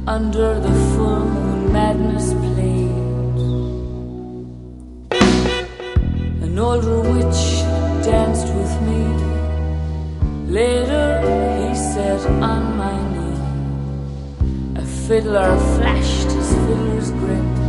under the full moon madness played. An older witch danced with me. Later he sat on my knee. A fiddler flashed his fiddler's grin.